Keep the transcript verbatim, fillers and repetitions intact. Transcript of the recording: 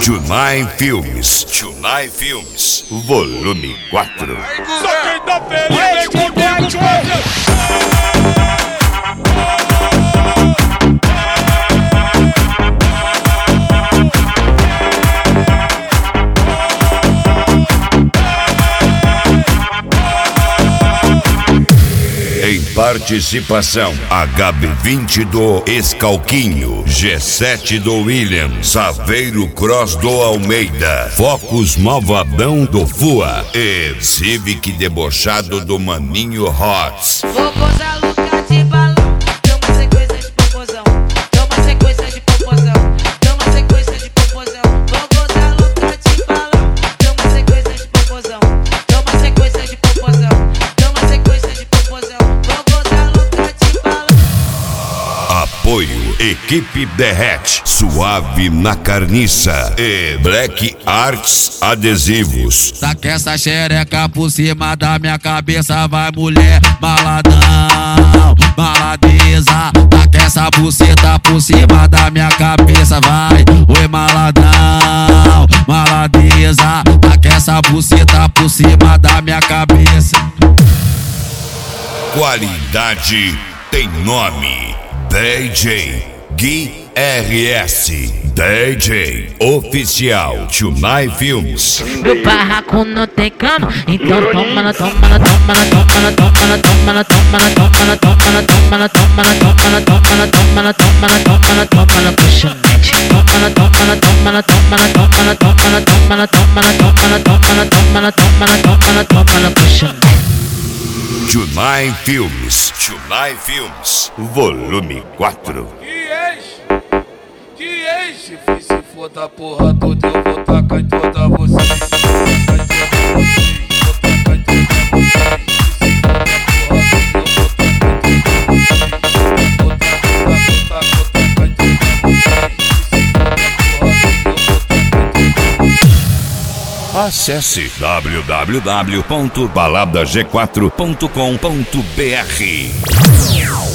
Tunai Filmes. Tunai Filmes. Volume quatro. Só quem tá feliz vem comigo. Em participação, H B vinte do Escalquinho, G sete do William, Saveiro Cross do Almeida, Focus Malvadão do Fua e Civic Debochado do Maninho Hotz. Vou posar louca de balão, dá uma sequência de popozão, dá uma sequência de popozão, dá uma sequência de popozão. Vou posar louca de balão, dá uma sequência de popozão, dá uma sequência de popozão, dá uma sequência de popozão. Vou posar louca de balão. Apoio Equipe Derrete, Suave na Carniça e Black Arts Adesivos. Taca essa xereca por cima da minha cabeça, vai mulher maladão, maladeza. Taca essa buceta por cima da minha cabeça, vai, oi maladão, maladeza. Taca essa buceta por cima da minha cabeça. Qualidade tem nome, D J Gui R S, D J Oficial Tunai Filmes. Meu barraco não tem cano, então toma na toma na toma na toma na toma na toma na toma na toma na toma na toma na toma na toma na toma na toma na toma na toma na toma na puxonete. Toma na toma na toma na toma na toma na toma na toma na toma na toma na toma na toma na toma na toma na toma na puxonete. Tunai Filmes, Tunai Filmes, Volume quatro. Que enche, que enche, filho. Se for da porra toda, eu vou tacar em toda você. Acesse w w w ponto balada g quatro ponto com ponto b r.